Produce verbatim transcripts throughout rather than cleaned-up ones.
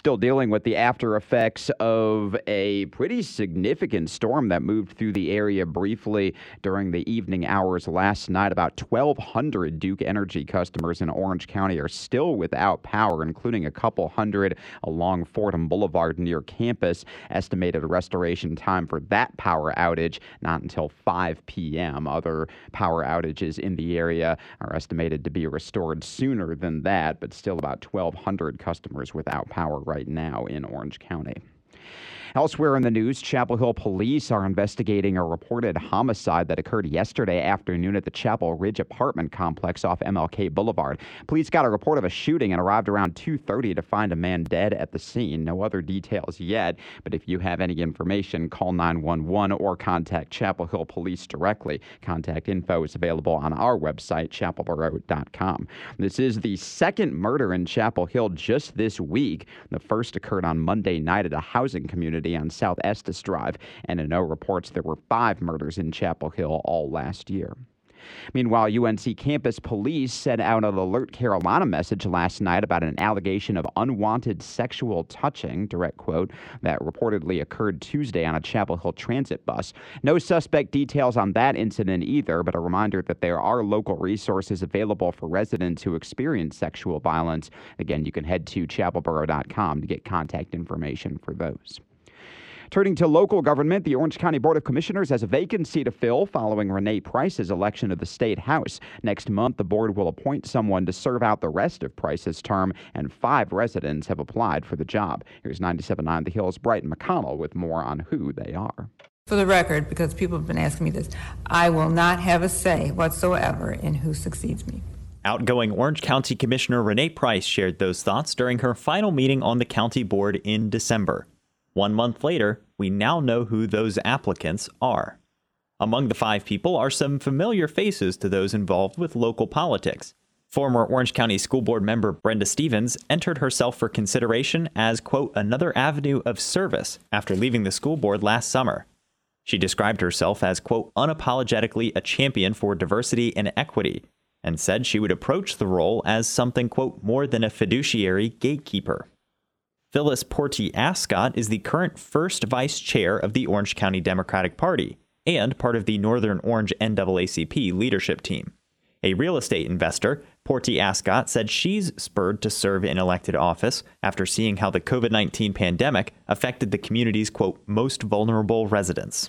still dealing with the after effects of a pretty significant storm that moved through the area briefly during the evening hours last night. About twelve hundred Duke Energy customers in Orange County are still without power, including a couple hundred along Fordham Boulevard near campus. Estimated restoration time for that power outage not until five p.m. Other power outages in the area are estimated to be restored sooner than that, but still about twelve hundred customers without power right now in Orange County. Elsewhere in the news, Chapel Hill police are investigating a reported homicide that occurred yesterday afternoon at the Chapel Ridge apartment complex off M L K Boulevard. Police got a report of a shooting and arrived around two thirty to find a man dead at the scene. No other details yet, but if you have any information, call nine one one or contact Chapel Hill Police directly. Contact info is available on our website, chapel borough dot com. This is the second murder in Chapel Hill just this week. The first occurred on Monday night at a housing community on South Estes Drive, and in O reports there were five murders in Chapel Hill all last year. Meanwhile, U N C campus police sent out an Alert Carolina message last night about an allegation of unwanted sexual touching, direct quote, that reportedly occurred Tuesday on a Chapel Hill transit bus. No suspect details on that incident either, but a reminder that there are local resources available for residents who experience sexual violence. Again, you can head to chapel borough dot com to get contact information for those. Turning to local government, the Orange County Board of Commissioners has a vacancy to fill following Renee Price's election to the State House. Next month, the board will appoint someone to serve out the rest of Price's term, and five residents have applied for the job. Here's ninety-seven point nine The Hill's Brighton McConnell with more on who they are. For the record, because people have been asking me this, I will not have a say whatsoever in who succeeds me. Outgoing Orange County Commissioner Renee Price shared those thoughts during her final meeting on the county board in December. One month later, we now know who those applicants are. Among the five people are some familiar faces to those involved with local politics. Former Orange County School Board member Brenda Stevens entered herself for consideration as, quote, another avenue of service after leaving the school board last summer. She described herself as, quote, unapologetically a champion for diversity and equity, and said she would approach the role as something, quote, more than a fiduciary gatekeeper. Phyllis Porty Ascott is the current first vice chair of the Orange County Democratic Party and part of the Northern Orange N double A C P leadership team. A real estate investor, Porty Ascott said she's spurred to serve in elected office after seeing how the covid nineteen pandemic affected the community's, quote, most vulnerable residents.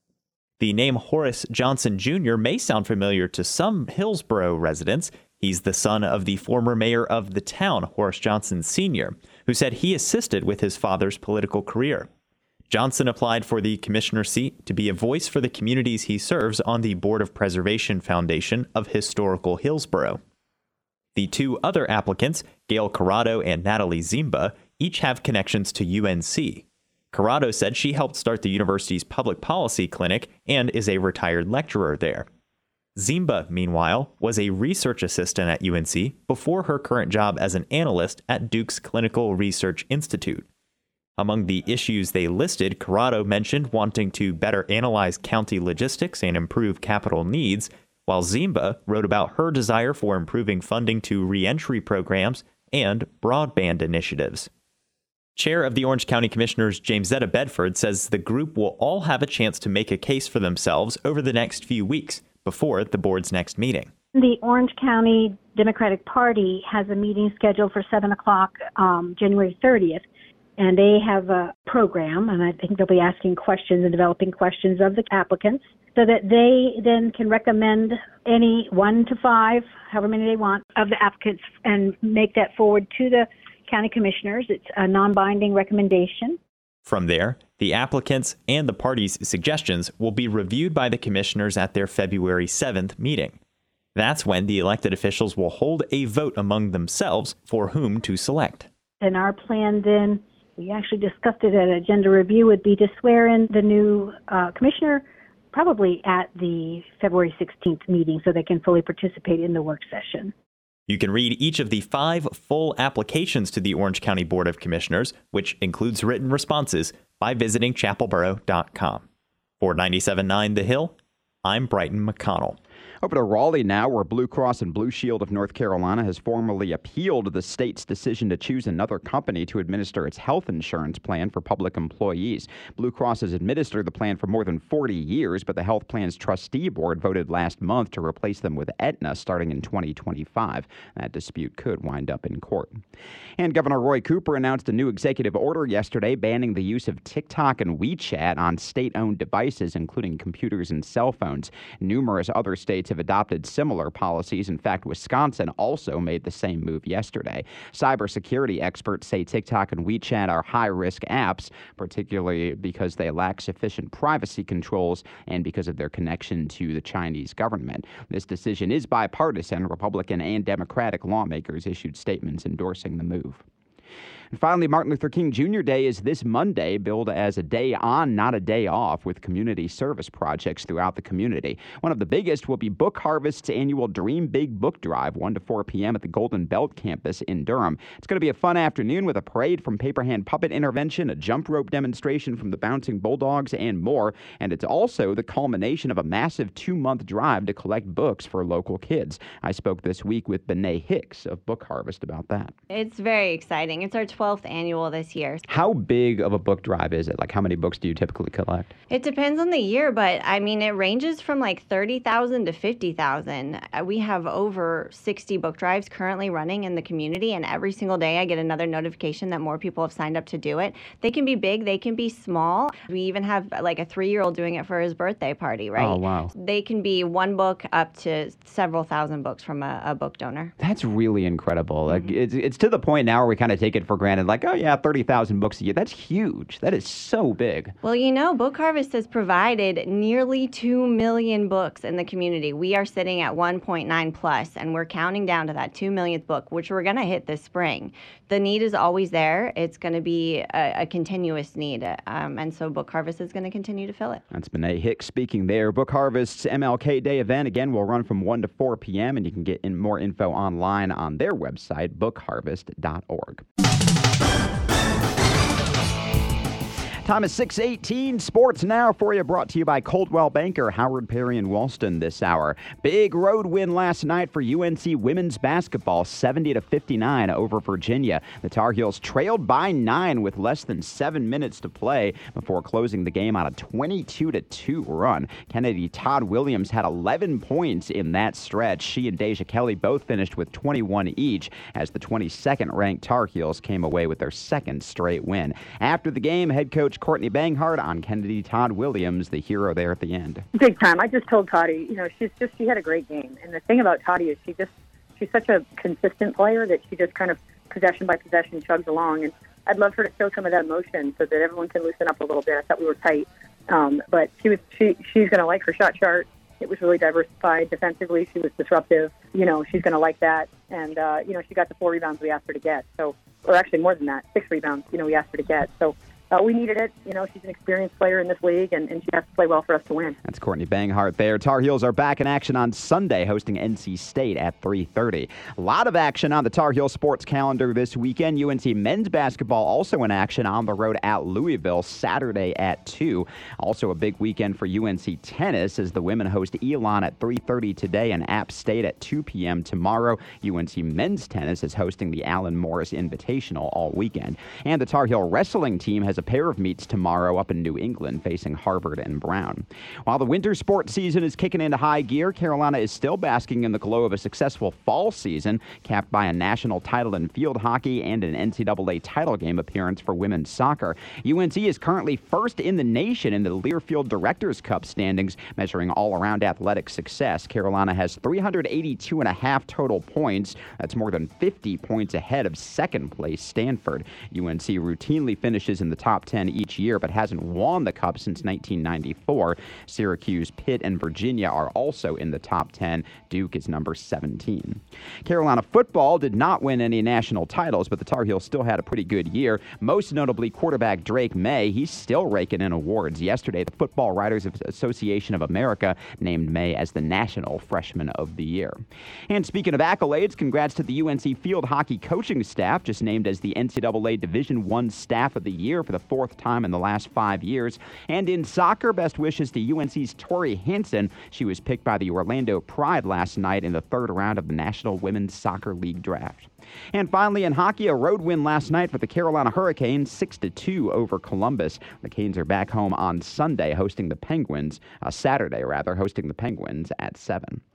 The name Horace Johnson Junior may sound familiar to some Hillsborough residents. He's the son of the former mayor of the town, Horace Johnson Senior, who said he assisted with his father's political career. Johnson applied for the commissioner seat to be a voice for the communities he serves on the Board of Preservation Foundation of Historical Hillsborough. The two other applicants, Gail Corrado and Natalie Zimba, each have connections to U N C. Corrado said she helped start the university's public policy clinic and is a retired lecturer there. Zimba, meanwhile, was a research assistant at U N C before her current job as an analyst at Duke's Clinical Research Institute. Among the issues they listed, Corrado mentioned wanting to better analyze county logistics and improve capital needs, while Zimba wrote about her desire for improving funding to reentry programs and broadband initiatives. Chair of the Orange County Commissioners, Jamesetta Bedford, says the group will all have a chance to make a case for themselves over the next few weeks before the board's next meeting. The Orange County Democratic Party has a meeting scheduled for seven o'clock um, January thirtieth, and they have a program, and I think they'll be asking questions and developing questions of the applicants so that they then can recommend any one to five, however many they want, of the applicants and make that forward to the county commissioners. It's a non-binding recommendation. From there, the applicants and the party's suggestions will be reviewed by the commissioners at their February seventh meeting. That's when the elected officials will hold a vote among themselves for whom to select. And our plan then, we actually discussed it at agenda review, would be to swear in the new uh, commissioner probably at the February sixteenth meeting so they can fully participate in the work session. You can read each of the five full applications to the Orange County Board of Commissioners, which includes written responses, by visiting chapel borough dot com. For ninety-seven point nine The Hill, I'm Brighton McConnell. Over to Raleigh now, where Blue Cross and Blue Shield of North Carolina has formally appealed the state's decision to choose another company to administer its health insurance plan for public employees. Blue Cross has administered the plan for more than forty years, but the health plan's trustee board voted last month to replace them with Aetna starting in twenty twenty-five. That dispute could wind up in court. And Governor Roy Cooper announced a new executive order yesterday banning the use of TikTok and WeChat on state-owned devices, including computers and cell phones. Numerous other states have adopted similar policies. In fact, Wisconsin also made the same move yesterday. Cybersecurity experts say TikTok and WeChat are high-risk apps, particularly because they lack sufficient privacy controls and because of their connection to the Chinese government. This decision is bipartisan. Republican and Democratic lawmakers issued statements endorsing the move. And finally, Martin Luther King Junior Day is this Monday, billed as a day on, not a day off, with community service projects throughout the community. One of the biggest will be Book Harvest's annual Dream Big Book Drive, one to four p.m. at the Golden Belt campus in Durham. It's going to be a fun afternoon with a parade from Paper Hand Puppet Intervention, a jump rope demonstration from the Bouncing Bulldogs, and more. And it's also the culmination of a massive two-month drive to collect books for local kids. I spoke this week with Bené Hicks of Book Harvest about that. It's very exciting. It's our twelfth annual this year. How big of a book drive is it? Like, how many books do you typically collect? It depends on the year, but I mean, it ranges from like thirty thousand to fifty thousand. We have over sixty book drives currently running in the community, and every single day I get another notification that more people have signed up to do it. They can be big, they can be small. We even have like a three-year-old doing it for his birthday party, right? Oh, wow. They can be one book up to several thousand books from a, a book donor. That's really incredible. Like, Mm-hmm. it's, it's to the point now where we kind of take it for granted, like, oh yeah, thirty thousand books a year. That's huge. That is so big. Well, you know, Book Harvest has provided nearly two million books in the community. We are sitting at one point nine plus, and we're counting down to that two millionth book, which we're going to hit this spring. The need is always there. It's going to be a, a continuous need, um, and so Book Harvest is going to continue to fill it. That's Bené Hicks speaking there. Book Harvest's M L K Day event, again, will run from one to four p.m., and you can get in more info online on their website, book harvest dot org. Time is six eighteen. Sports now for you, brought to you by Coldwell Banker, Howard Perry and Walston this hour. Big road win last night for U N C women's basketball, seventy to fifty-nine over Virginia. The Tar Heels trailed by nine with less than seven minutes to play before closing the game on a twenty-two to two run. Kennedy Todd Williams had eleven points in that stretch. She and Deja Kelly both finished with twenty-one each as the twenty-second ranked Tar Heels came away with their second straight win. After the game, head coach Courtney Banghart on Kennedy Todd Williams, the hero there at the end. Big time. I just told Toddy, you know, she's just, she had a great game. And the thing about Toddy is she just, she's such a consistent player that she just kind of possession by possession chugs along. And I'd love her to show some of that motion so that everyone can loosen up a little bit. I thought we were tight. Um, but she was, she, she's going to like her shot chart. It was really diversified. Defensively, she was disruptive. You know, she's going to like that. And, uh, you know, she got the four rebounds we asked her to get. So, or actually more than that, six rebounds, you know, we asked her to get. So, Uh, we needed it. You know, she's an experienced player in this league, and, and she has to play well for us to win. That's Courtney Banghart there. Tar Heels are back in action on Sunday, hosting N C State at three thirty. A lot of action on the Tar Heel sports calendar this weekend. U N C men's basketball also in action on the road at Louisville Saturday at two. Also a big weekend for U N C tennis as the women host Elon at three thirty today and App State at two p.m. tomorrow. U N C men's tennis is hosting the Alan Morris Invitational all weekend. And the Tar Heel wrestling team has a pair of meets tomorrow up in New England facing Harvard and Brown. While the winter sports season is kicking into high gear, Carolina is still basking in the glow of a successful fall season, capped by a national title in field hockey and an N C double A title game appearance for women's soccer. U N C is currently first in the nation in the Learfield Directors' Cup standings, measuring all-around athletic success. Carolina has three hundred eighty-two and a half total points. That's more than fifty points ahead of second-place Stanford. U N C routinely finishes in the top ten each year, but hasn't won the Cup since nineteen ninety-four. Syracuse, Pitt, and Virginia are also in the top ten. Duke is number seventeen. Carolina football did not win any national titles, but the Tar Heels still had a pretty good year. Most notably, quarterback Drake May. He's still raking in awards. Yesterday, the Football Writers Association of America named May as the National Freshman of the Year. And speaking of accolades, congrats to the U N C field hockey coaching staff, just named as the N C double A Division I Staff of the Year for the fourth time in the last five years. And in soccer, best wishes to U N C's Tori Hansen. She was picked by the Orlando Pride last night in the third round of the National Women's Soccer League draft. And finally, in hockey, a road win last night for the Carolina Hurricanes, six to two over Columbus. The Canes are back home on Sunday hosting the Penguins, uh, Saturday rather, hosting the Penguins at seven.